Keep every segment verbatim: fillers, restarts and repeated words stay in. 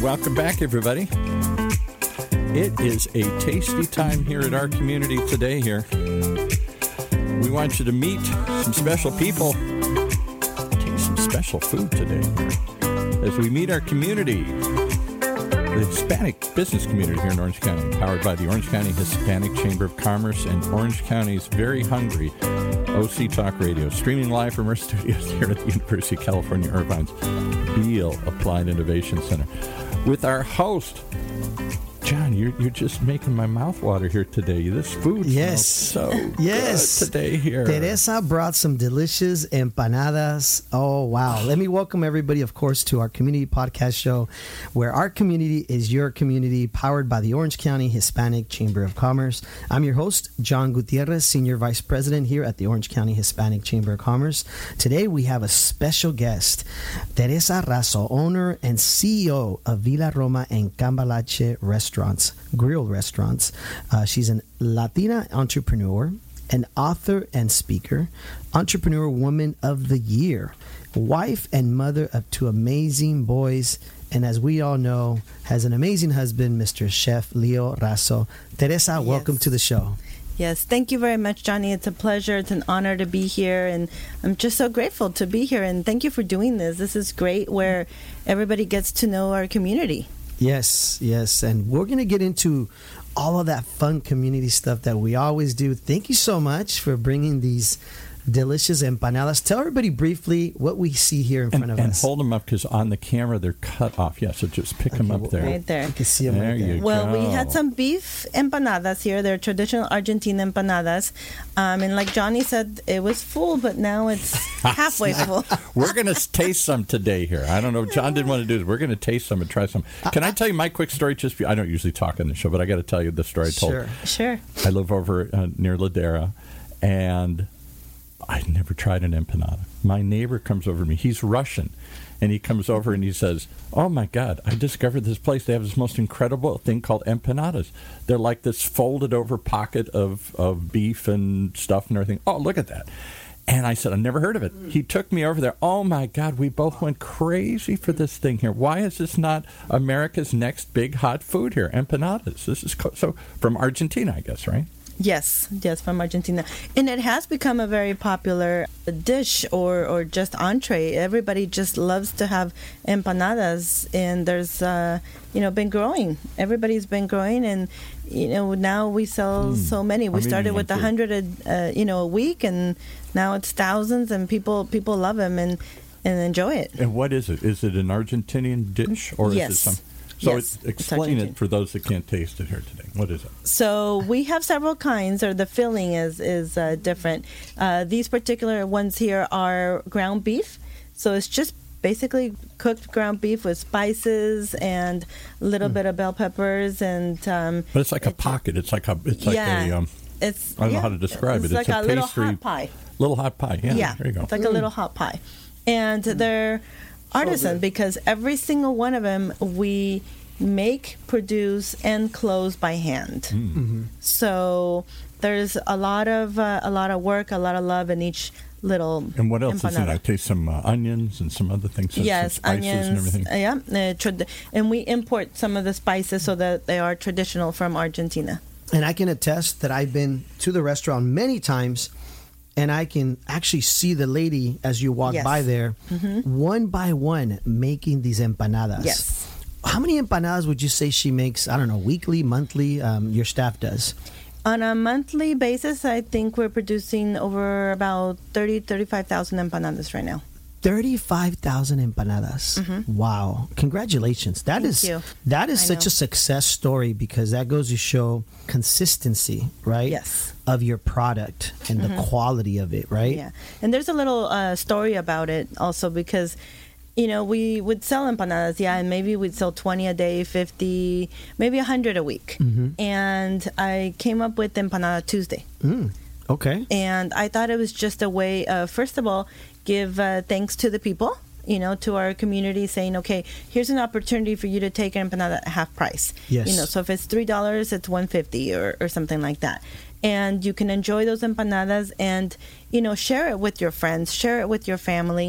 welcome back, everybody. It is a tasty time here at our community today here. We want you to meet some special people, taste some special food today here as we meet our community, the Hispanic business community here in Orange County, powered by the Orange County Hispanic Chamber of Commerce and Orange County's very hungry O C Talk Radio, streaming live from our studios here at the University of California, Irvine's Beal Applied Innovation Center. With our host, John, you're you're just making my mouth water here today. This food yes. smells so yes. good today here. Teresa brought some delicious empanadas. Oh, wow. Let me welcome everybody, of course, to our community podcast show, where our community is your community, powered by the Orange County Hispanic Chamber of Commerce. I'm your host, John Gutierrez, Senior Vice President here at the Orange County Hispanic Chamber of Commerce. Today, we have a special guest, Teresa Razo, owner and C E O of Villa Roma and Cambalache Restaurants, grill restaurants. Uh, she's a Latina entrepreneur, an author and speaker, Entrepreneur Woman of the Year, wife and mother of two amazing boys, and as we all know, has an amazing husband, Mister Chef Leo Razo. Teresa, yes. Welcome to the show. Yes, thank you very much, Johnny. It's a pleasure. It's an honor to be here, and I'm just so grateful to be here, and thank you for doing this. This is great, where everybody gets to know our community. Yes, yes, and we're going to get into all of that fun community stuff that we always do. Thank you so much for bringing these delicious empanadas. Tell everybody briefly what we see here in and, front of and us. And hold them up, because on the camera they're cut off. Yeah, so just pick okay, them up there. Right there. You can see them there right there. You well, go. we had some beef empanadas here. They're traditional Argentine empanadas. Um, and like Johnny said, it was full, but now it's halfway full. We're going to taste some today here. I don't know. John didn't want to do this. We're going to taste some and try some. Can I tell you my quick story? Just I don't usually talk on the show, but I got to tell you the story I told. Sure. Sure. I live over uh, near Ladera, and I'd never tried an empanada. My neighbor comes over to me. He's Russian. And he comes over and he says, oh, my God, I discovered this place. They have this most incredible thing called empanadas. They're like this folded over pocket of, of beef and stuff and everything. Oh, look at that. And I said, I've never heard of it. He took me over there. Oh, my God, we both went crazy for this thing here. Why is this not America's next big hot food here? Empanadas. This is co- so from Argentina, I guess, right? Yes, yes, from Argentina. And it has become a very popular dish or, or just entree. Everybody just loves to have empanadas, and there's, uh, you know, been growing. Everybody's been growing, and, you know, now we sell mm. so many. We started with a hundred, uh, you know, a week, and now it's thousands, and people people love them and, and enjoy it. And what is it? Is it an Argentinian dish, or yes. is it some? So yes, it's, explain it's it for those that can't taste it here today. What is it? So we have several kinds, or the filling is is uh, different. Uh, these particular ones here are ground beef. So it's just basically cooked ground beef with spices and a little mm. bit of bell peppers and. Um, but it's like a pocket. It's like a. It's like yeah, a. Um, it's. I don't yeah, know how to describe it's it. It's it's like a, a little pastry, hot pie. Little hot pie. Yeah. Yeah. There you go. It's like mm. a little hot pie, and mm. they're artisan so because every single one of them we make, produce, and close by hand. Mm. Mm-hmm. So there's a lot of uh, a lot of work, a lot of love in each little. And what else empanada. is in it? I taste some uh, onions and some other things. So yes, some spices onions. And everything. Uh, yeah, uh, trad- and we import some of the spices so that they are traditional from Argentina. And I can attest that I've been to the restaurant many times, and I can actually see the lady as you walk yes. by there, mm-hmm. one by one, making these empanadas. Yes. How many empanadas would you say she makes? I don't know, weekly, monthly, um, your staff does? On a monthly basis, I think we're producing over about thirty, thirty-five thousand empanadas right now. thirty-five thousand empanadas. Mm-hmm. Wow. Congratulations. That Thank is you. that is I such know. a success story, because that goes to show consistency, right? Yes. Of your product and mm-hmm. the quality of it, right? Yeah. And there's a little uh, story about it also, because you know, we would sell empanadas, yeah, and maybe we'd sell twenty a day, fifty, maybe one hundred a week. Mm-hmm. And I came up with Empanada Tuesday. Mm, okay. And I thought it was just a way of, first of all, give uh, thanks to the people, you know, to our community, saying, okay, here's an opportunity for you to take an empanada at half price. Yes. You know, so if it's three dollars, it's one fifty or, or something like that. And you can enjoy those empanadas and, you know, share it with your friends, share it with your family.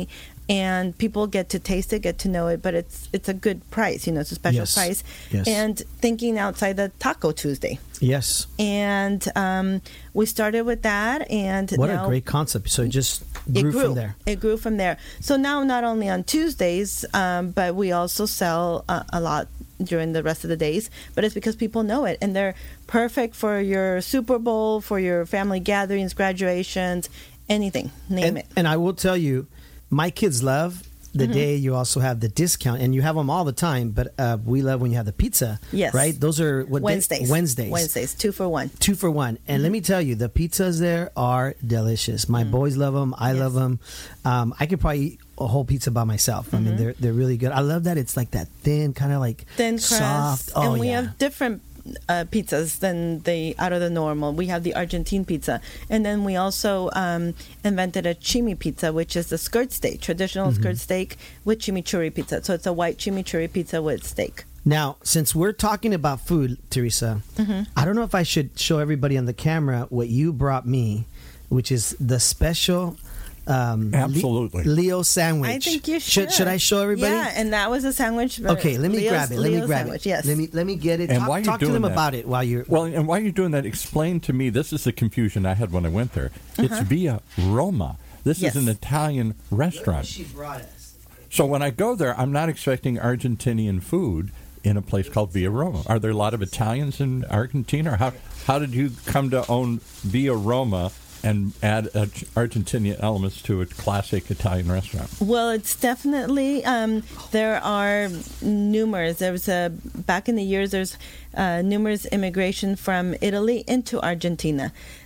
and people get to taste it, get to know it, but it's it's a good price, you know, it's a special Yes. price. Yes. And thinking outside the Taco Tuesday. Yes. And um, we started with that, and What now a great concept. So it just it grew, grew from there. It grew from there. So now, not only on Tuesdays, um, but we also sell a, a lot during the rest of the days. But it's because people know it, and they're perfect for your Super Bowl, for your family gatherings, graduations, anything. Name And, it. and I will tell you, my kids love the Mm-hmm. day you also have the discount, and you have them all the time. But uh, we love when you have the pizza. Yes. Right. Those are what day- Wednesdays. Wednesdays. Wednesdays, two for one. Two for one. And let me tell you, the pizzas there are delicious. My boys love them. I Mm. Yes. love them. Um, I could probably eat a whole pizza by myself. I mean, they're they're really good. I love that it's like that thin, kind of like Thin crust. soft. Oh and we yeah. have different uh, pizzas than the out of the normal. We have the Argentine pizza, and then we also um, invented a chimi pizza, which is the skirt steak, traditional Mm-hmm. skirt steak with chimichurri pizza. So it's a white chimichurri pizza with steak. Now, since we're talking about food, Teresa, Mm-hmm. I don't know if I should show everybody on the camera what you brought me, which is the special um, Le- Absolutely. Leo sandwich. I think you should. Should, should I show everybody? Yeah, and that was a sandwich. uh, Okay, let me Leo's- grab it. Let Leo's me grab sandwich, it. Yes. Let me let me get it. And talk while you're talk to doing them that- about it while you're. Well, and while you're doing that, explain to me, this is the confusion I had when I went there. It's Via Roma. This Uh-huh. Yes. is an Italian restaurant. She brought us. So when I go there, I'm not expecting Argentinian food in a place called Via Roma. Are there a lot of Italians in Argentina? Or how, how did you come to own Via Roma and add uh, Argentinian elements to a classic Italian restaurant? Well, it's definitely um, there are numerous. There was a back in the years. There's uh, numerous immigration from Italy into Argentina.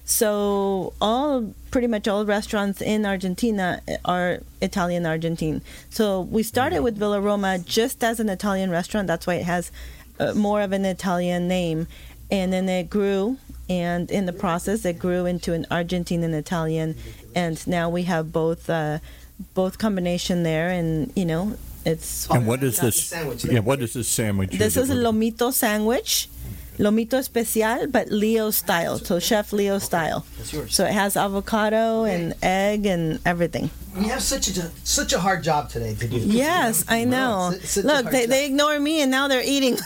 So all pretty much all restaurants in Argentina are Italian Argentine. So we started with Villa Roma just as an Italian restaurant. That's why it has uh, more of an Italian name, and then it grew. And in the process, it grew into an Argentine and Italian, and now we have both uh, both combination there. And you know, it's And what is got the this? sandwich. Yeah, what is this sandwich? here this that is a we're- lomito sandwich, lomito especial, but Leo style, so Chef Leo style. That's yours. So it has avocado and egg and everything. We have such a such a hard job today to do. Yes, I know. It's such a Look, hard they, job. they ignore me and now they're eating.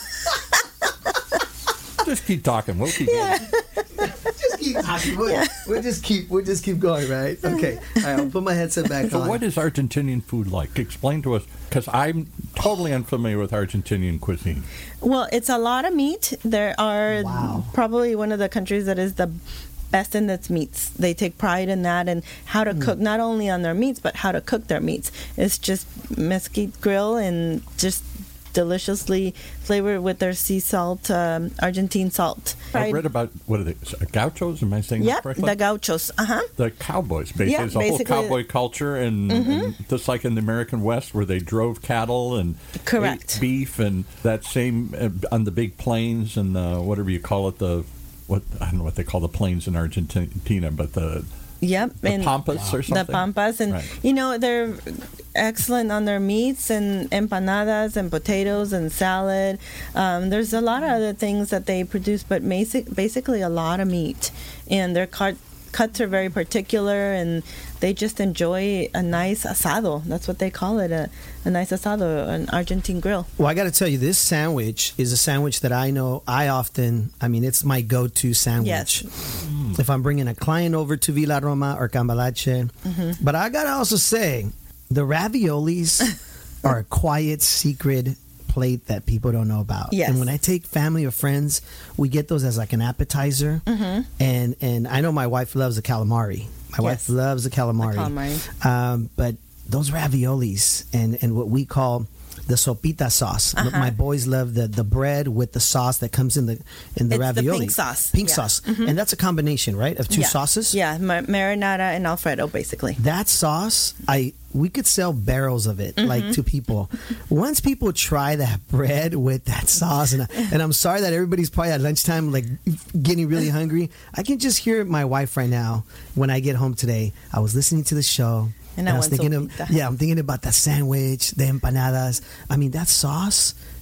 Just keep talking. We'll keep Yeah. going. Just keep talking. We'll, we'll just keep we'll just keep going, right? Okay. All right, I'll put my headset back So on. what is Argentinian food like? Explain to us, because I'm totally unfamiliar with Argentinian cuisine. Well, it's a lot of meat. There are Wow. probably one of the countries that is the best in its meats. They take pride in that and how to cook, not only on their meats, but how to cook their meats. It's just mesquite grill and just deliciously flavored with their sea salt, um, Argentine salt. I read about, what are they, gauchos? Am I saying that Yep, correctly? the gauchos. Uh-huh. The cowboys, basically. Yeah, It's a whole basically- Mm-hmm. cowboy culture, and, and just like in the American West, where they drove cattle and Correct. ate beef, and that same uh, on the big plains and uh, whatever you call it, the what I don't know what they call the plains in Argentina, but the Yep. the and pampas or something. The pampas. And, Right. you know, they're excellent on their meats and empanadas and potatoes and salad. Um, there's a lot of other things that they produce, but basic, basically a lot of meat. And their cut, cuts are very particular, and they just enjoy a nice asado. That's what they call it, a, a nice asado, an Argentine grill. Well, I got to tell you, this sandwich is a sandwich that I know I often, I mean, it's my go-to sandwich. Yes. If I'm bringing a client over to Villa Roma or Cambalache. Mm-hmm. But I got to also say, the raviolis are a quiet secret plate that people don't know about. Yes. And when I take family or friends, we get those as like an appetizer. Mm-hmm. And and I know my wife loves the calamari. My wife Yes. loves the calamari. The calamari. Um, but those raviolis and, and what we call the sopita sauce. Uh-huh. My boys love the, the bread with the sauce that comes in the in the It's the ravioli. pink sauce. Pink Yeah. sauce. Mhm. And that's a combination, right? Of two Yeah. sauces? Yeah, ma- marinara and Alfredo, basically. That sauce, I we could sell barrels of it, like Mm-hmm. to people. Once people try that bread with that sauce, and I, and I'm sorry that everybody's probably at lunchtime, like getting really hungry. I can just hear my wife right now when I get home today. I was listening to the show, And I I was want thinking of sopita. yeah, I'm thinking about that sandwich, the empanadas. I mean, that sauce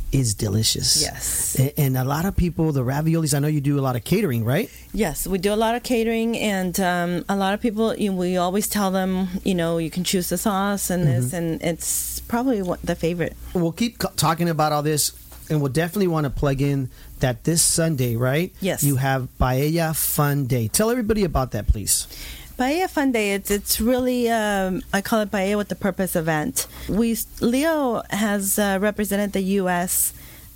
is delicious. Yes. And, and a lot of people, the raviolis, I know you do a lot of catering, right? Yes, we do a lot of catering, and um, a lot of people, you know, we always tell them, you know, you can choose the sauce and this, and it's probably what the favorite. We'll keep co- talking about all this, and we'll definitely want to plug in that this Sunday, right? Yes. You have Paella Fun Day. Tell everybody about that, please. Paella Fun Day, it's, it's really, um, I call it Paella with the Purpose event. We Leo has uh, represented the U S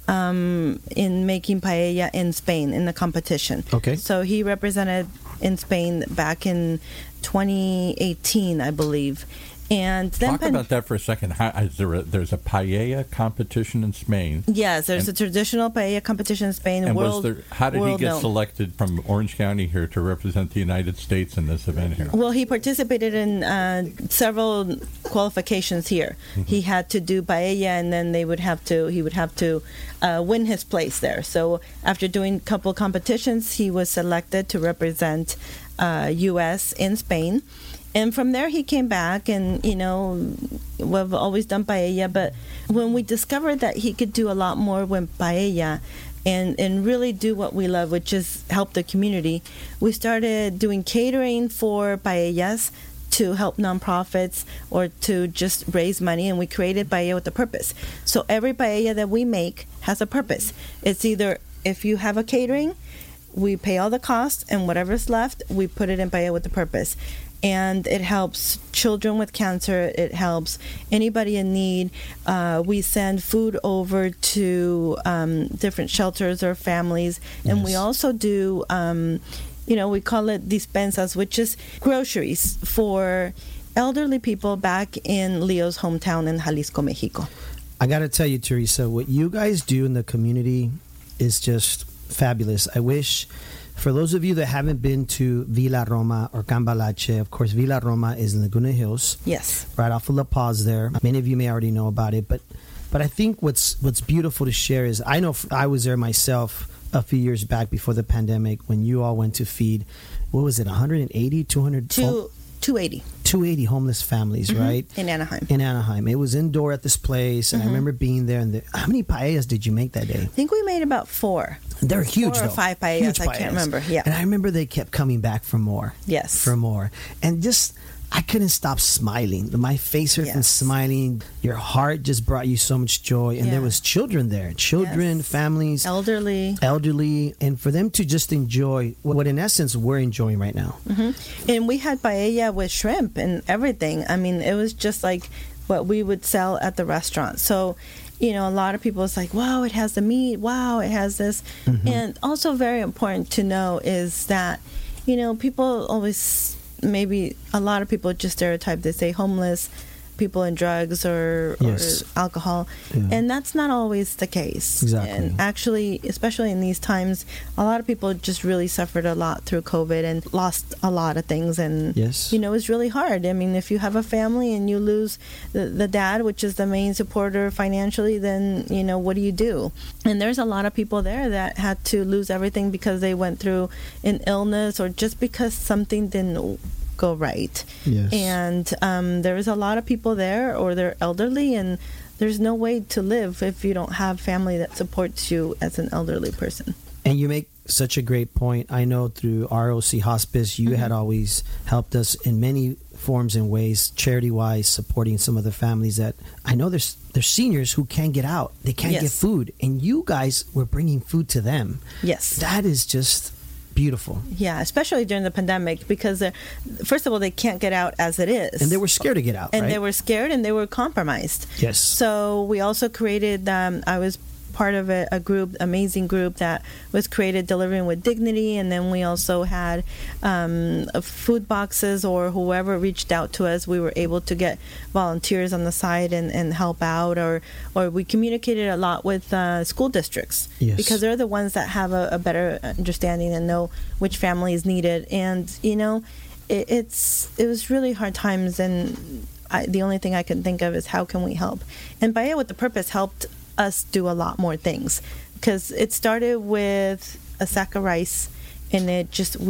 um, in making paella in Spain in the competition. Okay. So he represented in Spain back in twenty eighteen, I believe. And then Talk pan- about that for a second. How, is there a, there's a paella competition in Spain. Yes, there's And- a traditional paella competition in Spain. And world, was there? How did he world get known. selected from Orange County here to represent the United States in this event here? Well, he participated in uh, several qualifications here. Mm-hmm. He had to do paella, and then they would have to. He would have to uh, win his place there. So after doing a couple competitions, he was selected to represent uh, U S in Spain. And from there, he came back, and, you know, we've always done paella. But when we discovered that he could do a lot more with paella and, and really do what we love, which is help the community, we started doing catering for paellas to help nonprofits or to just raise money. And we created Paella with a Purpose. So every paella that we make has a purpose. It's either if you have a catering, we pay all the costs, and whatever's left, we put it in Paella with a Purpose. And it helps children with cancer. It helps anybody in need. Uh, we send food over to um, different shelters or families. And Yes. we also do, um, you know, we call it despensas, which is groceries for elderly people back in Leo's hometown in Jalisco, Mexico. I got to tell you, Teresa, what you guys do in the community is just fabulous. I wish, for those of you that haven't been to Villa Roma or Cambalache, of course, Villa Roma is in Laguna Hills, Yes. right off of La Paz there. Many of you may already know about it, but but I think what's what's beautiful to share is, I know f- I was there myself a few years back before the pandemic when you all went to feed, what was it, one hundred eighty, two hundred? Two, two eighty two hundred eighty homeless families, Mhm. right? in Anaheim. In Anaheim. It was indoor at this place, and I remember being there. And the, how many paellas did you make that day? I think we made about four. They're huge, Four or though. five paellas, Huge I can't remember, yeah. And I remember they kept coming back for more. Yes. For more. And just, I couldn't stop smiling. My face hurt from Yes. smiling. Your heart just brought you so much joy. And Yeah. there was children there. Children, Yes. families, Elderly. elderly. And for them to just enjoy what in essence we're enjoying right now. And we had paella with shrimp and everything. I mean, it was just like what we would sell at the restaurant. So, you know, a lot of people, it's like, wow, it has the meat. Wow, it has this. And also very important to know is that, you know, people always, maybe a lot of people just stereotype. They say homeless, people in drugs or, Yes. or alcohol. Yeah. And that's not always the case. Exactly. And actually, especially in these times, a lot of people just really suffered a lot through COVID and lost a lot of things. And, Yes. you know, it's really hard. I mean, if you have a family and you lose the, the dad, which is the main supporter financially, then, you know, what do you do? And there's a lot of people there that had to lose everything because they went through an illness or just because something didn't go right. Yes. And um, there is a lot of people there, or they're elderly, and there's no way to live if you don't have family that supports you as an elderly person. And you make such a great point. I know through R O C Hospice, you had always helped us in many forms and ways, charity-wise, supporting some of the families that I know there's there's seniors who can't get out. They can't Yes. get food. And you guys were bringing food to them. Yes. That is just beautiful. Yeah, especially during the pandemic, because they're, first of all, they can't get out as it is. And they were scared to get out, and right? they were scared and they were compromised. Yes. So we also created, um, I was part of a, a group, amazing group that was created, Delivering with Dignity, and then we also had um, uh, food boxes, or whoever reached out to us, we were able to get volunteers on the side and, and help out, or or we communicated a lot with uh, school districts, Yes. because they're the ones that have a, a better understanding and know which family is needed. And you know, it, it's it was really hard times, and I, the only thing I can think of is how can we help. And Paella with the Purpose helped us do a lot more things, because it started with a sack of rice, and it just we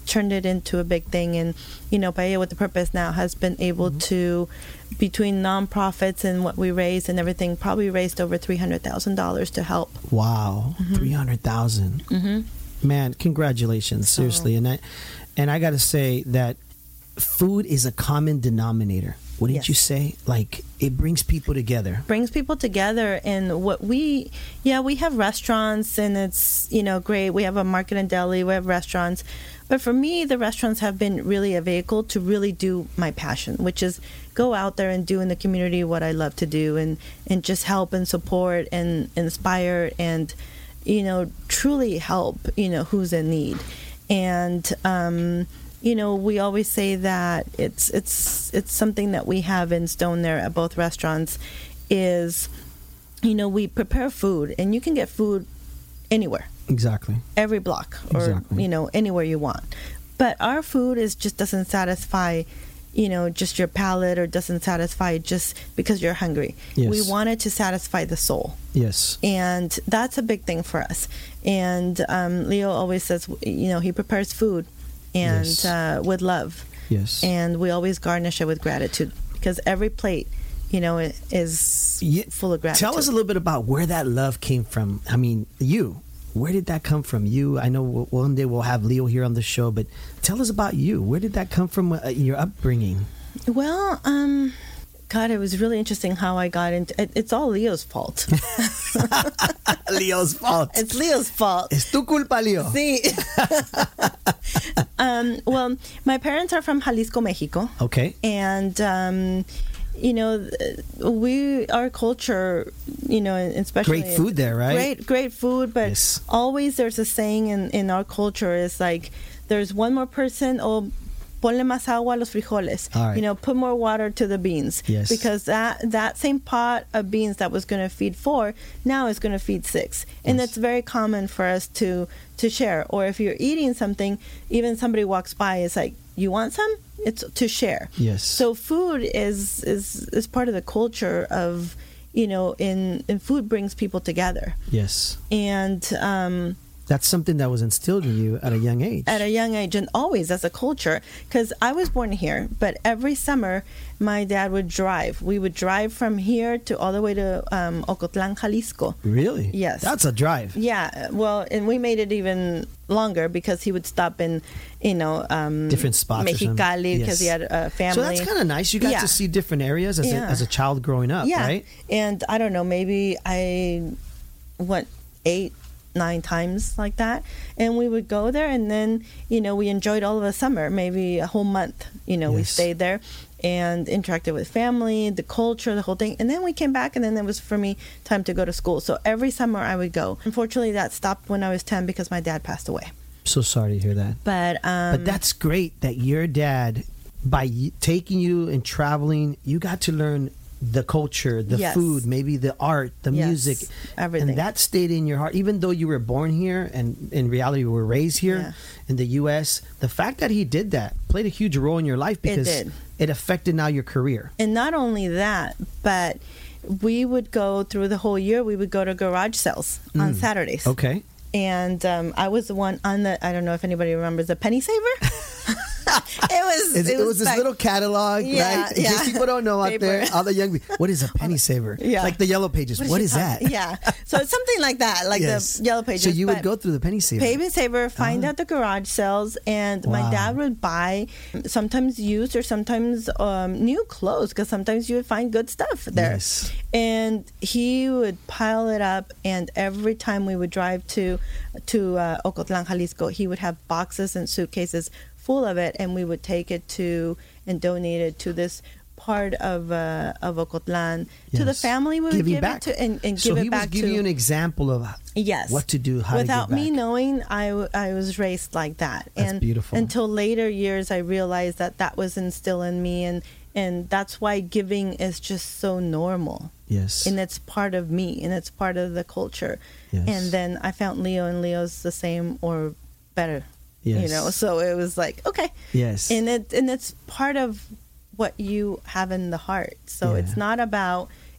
turned it into a big thing. And, you know, Paella with the Purpose now has been able mm-hmm. to, between nonprofits and what we raised and everything, probably raised over three hundred thousand dollars to help. Wow, mm-hmm. three hundred thousand dollars. Mm-hmm. Man, congratulations, so. seriously. And I, and I got to say that food is a common denominator. Wouldn't yes. you say? Like, it brings people together. Brings people together. And what we, yeah, we have restaurants and it's, you know, great. We have a market and deli, we have restaurants. But for me, the restaurants have been really a vehicle to really do my passion, which is go out there and do in the community what I love to do and, and just help and support and inspire and, you know, truly help, you know, who's in need. And, um, you know, we always say that it's it's it's something that we have in stone there at both restaurants is, you know, we prepare food and you can get food anywhere. Exactly. Every block or, exactly. you know, anywhere you want. But our food is just doesn't satisfy, you know, just your palate or doesn't satisfy just because you're hungry. Yes. We want it to satisfy the soul. Yes. And that's a big thing for us. And um, Leo always says, you know, he prepares food. And yes. uh, with love. Yes. And we always garnish it with gratitude because every plate, you know, is yeah. full of gratitude. Tell us a little bit about where that love came from. I mean, you. Where did that come from? You. I know one day we'll have Leo here on the show, but tell us about you. Where did that come from? Uh, your upbringing. Well, um, God, it was really interesting how I got into it. It's all Leo's fault. Leo's fault. It's Leo's fault. Es tu culpa, Leo. Sí. um, well, my parents are from Jalisco, Mexico. Okay. And, um, you know, we, our culture, you know, especially. Great food there, right? Great, great food. But yes. always there's a saying in, in our culture is like, there's one more person, oh, ponle más agua a los frijoles. Right. You know, put more water to the beans. Yes. Because that that same pot of beans that was going to feed four now is going to feed six. And yes. that's very common for us to to share. Or if you're eating something, even somebody walks by, it's like, you want some? It's to share. Yes. So food is is is part of the culture of, you know, in and food brings people together. Yes. And um that's something that was instilled in you at a young age. At a young age, and always as a culture. Because I was born here, but every summer, my dad would drive. We would drive from here to all the way to um, Ocotlan, Jalisco. Really? Yes. That's a drive. Yeah. Well, and we made it even longer because he would stop in, you know, um, different spots. Mexicali because yes. he had a family. So that's kind of nice. You got yeah. to see different areas as, yeah. a, as a child growing up, yeah. right? And I don't know, maybe I went eight, nine times like that, and we would go there, and then, you know, we enjoyed all of the summer, maybe a whole month, you know. Yes. We stayed there and interacted with family, the culture, the whole thing, and then we came back, and then it was for me time to go to school. So every summer I would go. Unfortunately, that stopped when I was ten because my dad passed away. So sorry to hear that. But um but that's great that your dad, by y- taking you and traveling, you got to learn the culture, the yes. food, maybe the art, the yes, music, everything. And that stayed in your heart. Even though you were born here and in reality you were raised here yeah. in the U S, the fact that he did that played a huge role in your life because it, did. it affected now your career. And not only that, but we would go through the whole year, we would go to garage sales mm. on Saturdays. Okay. And um, I was the one on the, I don't know if anybody remembers, the Penny Saver. It was it, it was, it was this back, little catalog, yeah, right? In yeah. case people don't know out Paper. there, all the young people, what is a penny saver? Yeah. Like the yellow pages. What, what is, is that? Yeah. So it's something like that, like yes. the yellow pages. So you would but go through the penny saver. Penny saver, find uh-huh. out the garage sales, and wow. my dad would buy sometimes used or sometimes um, new clothes, because sometimes you would find good stuff there. Yes. And he would pile it up, and every time we would drive to to uh, Ocotlan, Jalisco, he would have boxes and suitcases full of it, and we would take it to and donate it to this part of uh, of Ocotlan, yes. to the family. We would giving give back. it to and, and so give he it back was giving to, you an example of yes. what to do, how without to give me back. knowing. I, w- I was raised like that. That's and beautiful. Until later years, I realized that that was instilled in me, and and that's why giving is just so normal. Yes. And it's part of me, and it's part of the culture. Yes. And then I found Leo, and Leo's the same or better. Yes. You know, so it was like, okay. Yes. And it and it's part of what you have in the heart. So yeah. it's not about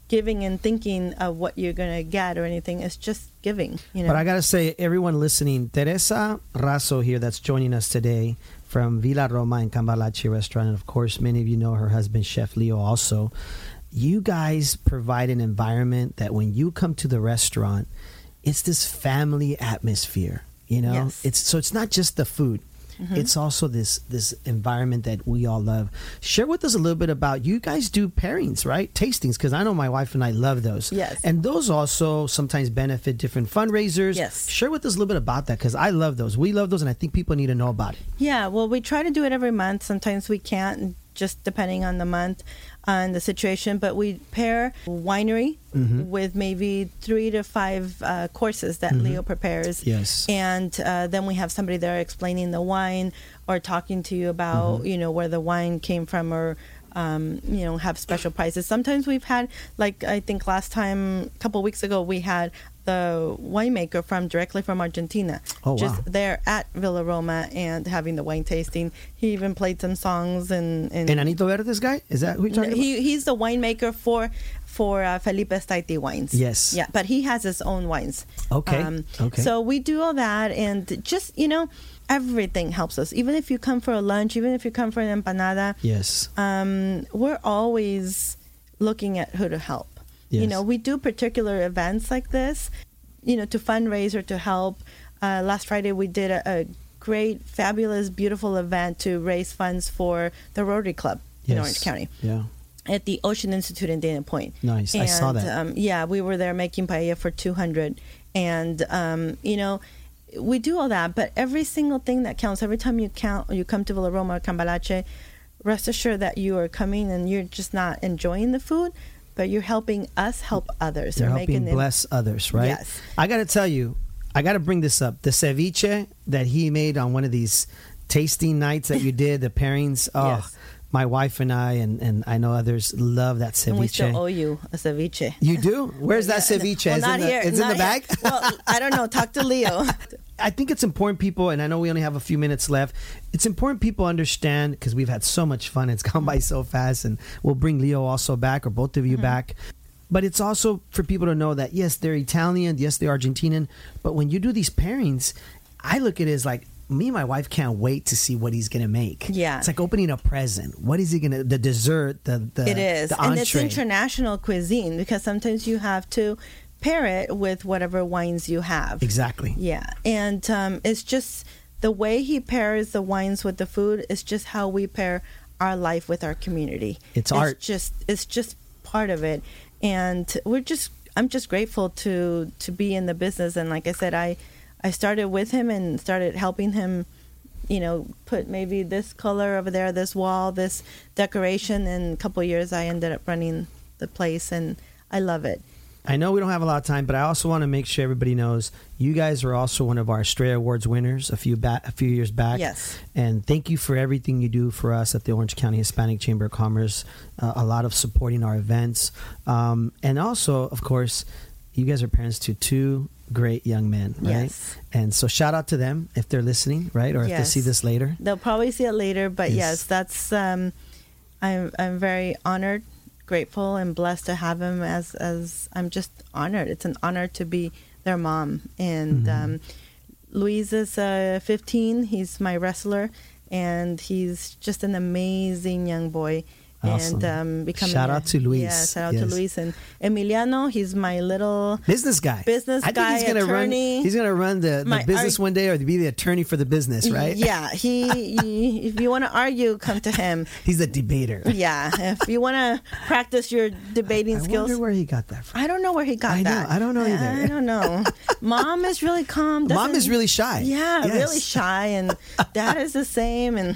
giving and thinking of what you're going to get or anything. It's just giving, you know. But I got to say, everyone listening, Teresa Razo here that's joining us today from Villa Roma in Cambalache restaurant. And of course, many of you know her husband, Chef Leo, also. You guys provide an environment that when you come to the restaurant, it's this family atmosphere, you know. Yes. It's so it's not just the food. Mm-hmm. It's also this this environment that we all love. Share with us a little bit about, you guys do pairings, right? Tastings, because I know my wife and I love those. Yes. And those also sometimes benefit different fundraisers. Yes. Share with us a little bit about that, because I love those. We love those, and I think people need to know about it. Yeah, well, we try to do it every month. Sometimes we can't, just depending on the month and the situation. But we pair winery mm-hmm. with maybe three to five uh, courses that mm-hmm. Leo prepares. Yes. And uh, then we have somebody there explaining the wine or talking to you about, mm-hmm. you know, where the wine came from, or Um, you know, have special prices. Sometimes we've had, like I think last time, a couple of weeks ago, we had the winemaker from directly from Argentina, oh, just wow. there at Villa Roma and having the wine tasting. He even played some songs and. and Enanito Verdes guy? Is that who you're talking he, about? He's the winemaker for for uh, Felipe Staiti wines. Yes. Yeah, but he has his own wines. Okay. Um, okay. So we do all that, and just, you know, everything helps us. Even if you come for a lunch, even if you come for an empanada, yes, um, we're always looking at who to help. Yes. You know, we do particular events like this, you know, to fundraise or to help. Uh, last Friday we did a, a great, fabulous, beautiful event to raise funds for the Rotary Club yes. in Orange County. Yeah. At the Ocean Institute in Dana Point. Nice. And, I saw that. Um, yeah, we were there making paella for two hundred. And, um, you know, we do all that, but every single thing that counts, every time you count, you come to Villa Roma or Cambalache, rest assured that you are coming and you're just not enjoying the food, but you're helping us help others. You're or helping making bless it, others, right? Yes. I got to tell you, I got to bring this up. The ceviche that he made on one of these tasting nights that you did, the pairings, oh, yes. my wife and I, and, and I know others, love that ceviche. And we still owe you a ceviche. You do? Where's that ceviche? Well, is not in the, here. It's not in the bag? Here. Well, I don't know. Talk to Leo. I think it's important, people, and I know we only have a few minutes left. It's important people understand, because we've had so much fun. It's gone by so fast, and we'll bring Leo also back, or both of you mm-hmm. back. But it's also for people to know that, yes, they're Italian, yes, they're Argentinian, but when you do these pairings, I look at it as like, me and my wife can't wait to see what he's going to make. Yeah. It's like opening a present. What is he going to, the dessert, the, the It is. the and it's entree. international cuisine, because sometimes you have to pair it with whatever wines you have. Exactly. Yeah. And um, it's just the way he pairs the wines with the food is just how we pair our life with our community. It's art. It's just, it's just part of it. And we're just, I'm just grateful to, to be in the business. And like I said, I, I started with him and started helping him, you know, put maybe this color over there, this wall, this decoration. And a couple of years I ended up running the place, and I love it. I know we don't have a lot of time, but I also want to make sure everybody knows you guys are also one of our Estrella Awards winners a few ba- a few years back. Yes. And thank you for everything you do for us at the Orange County Hispanic Chamber of Commerce. Uh, a lot of supporting our events. Um, and also, of course, you guys are parents to two great young men, right? Yes. And so shout out to them if they're listening, right? Or if Yes. they see this later. They'll probably see it later, but Yes. yes, that's, um, I'm, I'm very honored, grateful, and blessed to have him as, as I'm just honored. It's an honor to be their mom. And, Mm-hmm. um, Luis is, uh, fifteen. He's my wrestler, and he's just an amazing young boy. Awesome. And um, becoming Shout a- out to Luis. Yeah, shout out Yes. to Luis and Emiliano. He's my little Business guy. business I think guy, he's gonna attorney. run. He's gonna run the, the My- business are- one day, or be the attorney for the business, right? Yeah, he. he if you want to argue, come to him. He's a debater. Yeah, if you want to practice your debating I skills. wonder where he got that from. I don't know where he got I know, that. I don't know either. I don't know. Mom is really calm. Mom is doesn't- really shy. Yeah, Yes. really shy, and Dad is the same. And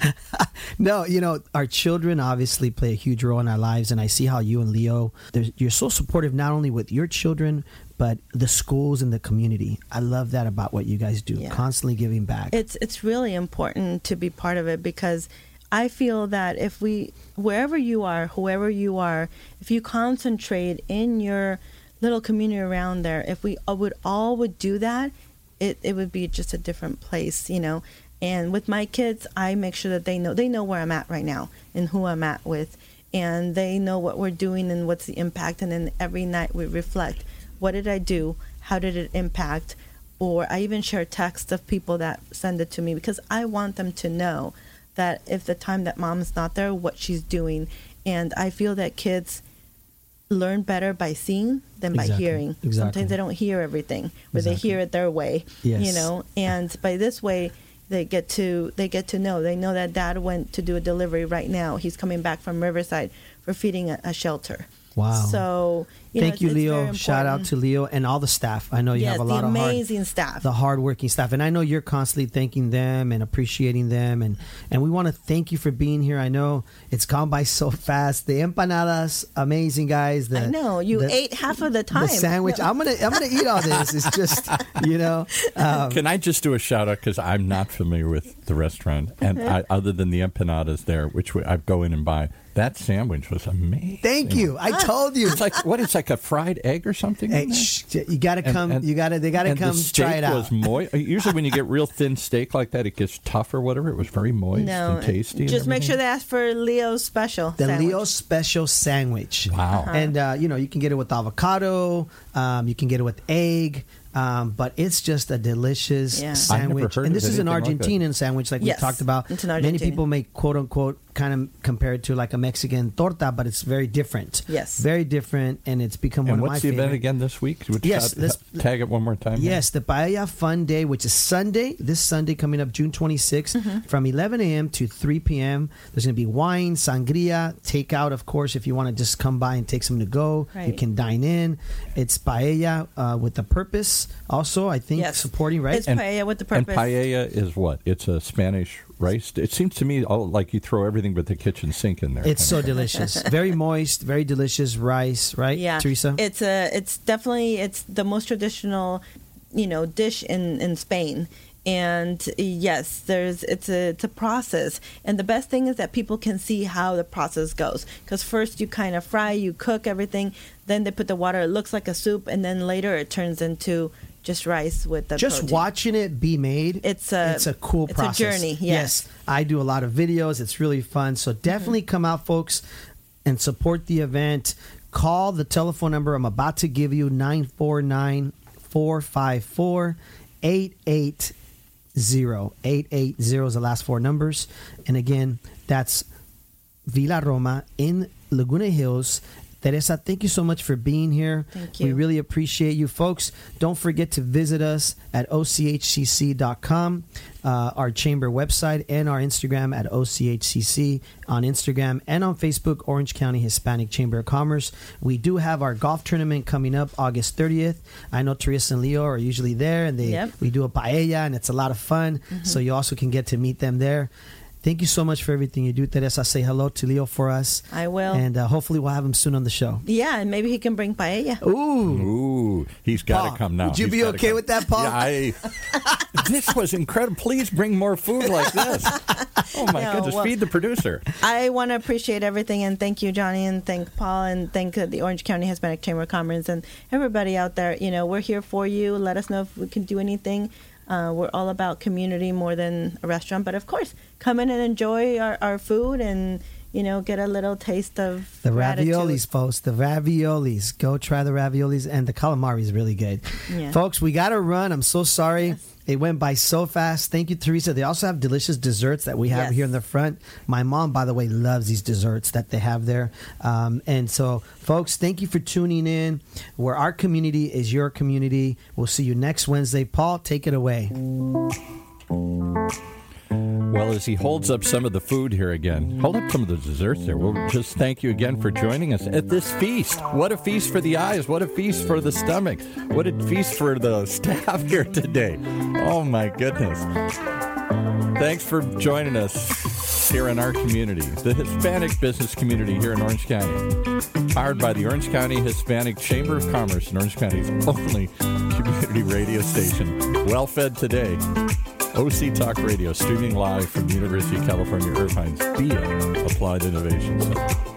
No, you know, our children obviously play a huge role in our lives, and I see how you and Leo, there's- you're so supportive not only with your children, but the schools and the community. I love that about what you guys do, Yeah. constantly giving back. it's it's really important to be part of it, because I feel that if we, wherever you are, whoever you are, if you concentrate in your little community around there, if we uh, would all would do that, it, it would be just a different place, you know. And with my kids, I make sure that they know they know where I'm at right now and who I'm at with. and they know what we're doing and what's the impact. And then every night we reflect, what did I do? How did it impact? Or I even share texts of people that send it to me, because I want them to know that if the time that mom's not there, what she's doing. And I feel that kids learn better by seeing than by Exactly. hearing. Exactly. Sometimes they don't hear everything, or Exactly. they hear it their way. Yes. You know, and by this way, they get to they get to know. They know that dad went to do a delivery right now. He's coming back from Riverside for feeding a, a shelter. Wow. So you Thank know, you, it's, it's Leo. very Shout out important. to Leo and all the staff. I know you yes, have a lot the of hard, amazing staff. the hardworking staff, and I know you're constantly thanking them and appreciating them, and and we want to thank you for being here. I know it's gone by so fast. The empanadas, amazing guys. The, I know you the, ate half of the time. The sandwich. I'm gonna I'm gonna eat all this. It's just you know. Um, Can I just do a shout out, because I'm not familiar with the restaurant, and I, other than the empanadas there, which we, I go in and buy. That sandwich was amazing. thank you. I told you. It's like what? It's like a fried egg or something. Hey, shh, you gotta And- come. and- you gotta. They gotta and come the steak try it out. was moist. Usually, when you get real thin steak like that, it gets tough or whatever. It was very moist No, and tasty. and just make everything. sure they ask for Leo's special. The sandwich. Leo Special Sandwich. Wow. And, uh, you know, you can get it with avocado. Um, you can get it with egg. Um, but it's just a delicious Yeah. I've never sandwich. heard And of this is an anything like that. Argentinian sandwich, like Yes, we talked about. it's an Many Argentinian. people make quote unquote kind of compare it to like a Mexican torta, but it's very different. Yes. Very different, and it's become And one of my what's the event favorite. again this week? Would Yes, you let's- tag it one more time. Yes, the Paella Fun Day, which is Sunday, this Sunday coming up June twenty-sixth, Mm-hmm. from eleven a.m. to three p.m. There's going to be wine, sangria, takeout, of course, if you want to just come by and take something to go. You Right. can dine in. It's paella uh, with a purpose, also, I think, Yes. supporting, right? It's paella with the And purpose. paella is what? It's a Spanish rice. It seems to me all, like you throw everything but the kitchen sink in there. It's so kind of. delicious. Very moist, very delicious rice, right, Yeah, Teresa? It's a. It's definitely. It's the most traditional, you know, dish in in Spain. And yes, there's it's a it's a process, and the best thing is that people can see how the process goes. Because first you kind of fry, you cook everything, then they put the water. It looks like a soup, and then later it turns into just rice with the Just protein. watching it be made, It's a- it's a cool it's a process. journey, yes. I do a lot of videos. It's really fun. So definitely Mm-hmm. come out, folks, and support the event. Call the telephone number I'm about to give you, nine four nine, four five four, eight eight zero. eight eight zero is the last four numbers. And again, that's Villa Roma in Laguna Hills. Teresa, thank you so much for being here. Thank We you. really appreciate you. Folks, don't forget to visit us at O C H C C dot com, uh, our chamber website, and our Instagram at O C H C C on Instagram and on Facebook, Orange County Hispanic Chamber of Commerce. We do have our golf tournament coming up August thirtieth. I know Teresa and Leo are usually there, and they Yep. we do a paella, and it's a lot of fun. So you also can get to meet them there. Thank you so much for everything you do, Teresa. Say hello to Leo for us. I will. And uh, hopefully we'll have him soon on the show. Yeah, and maybe he can bring paella. Ooh. Ooh, he's got Paul, to come now. would you He's be gotta okay come. with that, Paul? Yeah, I, this was incredible. Please bring more food like this. Oh, my No, goodness. well- Feed the producer. I want to appreciate everything, and thank you, Johnny, and thank Paul, and thank uh, the Orange County Hispanic Chamber of Commerce, and everybody out there. You know, we're here for you. Let us know if we can do anything. Uh, we're all about community more than a restaurant, but of course, come in and enjoy our, our food, and you know, get a little taste of The gratitude. raviolis, folks. The raviolis. Go try the raviolis. And the calamari is really good. Yeah. Folks, we got to run. I'm so sorry. Yes. It went by so fast. Thank you, Teresa. They also have delicious desserts that we have Yes. here in the front. My mom, by the way, loves these desserts that they have there. Um, and so, folks, thank you for tuning in. Where our community is your community. We'll see you next Wednesday. Paul, take it away. Well, as he holds up some of the food here again, hold up some of the desserts there. We'll just thank you again for joining us at this feast. What a feast for the eyes. What a feast for the stomach. What a feast for the staff here today. Oh, my goodness. Thanks for joining us here in our community, the Hispanic business community here in Orange County. Powered by the Orange County Hispanic Chamber of Commerce and Orange County's only community radio station. Well fed today. O C Talk Radio, streaming live from the University of California, Irvine's via Applied Innovation Center.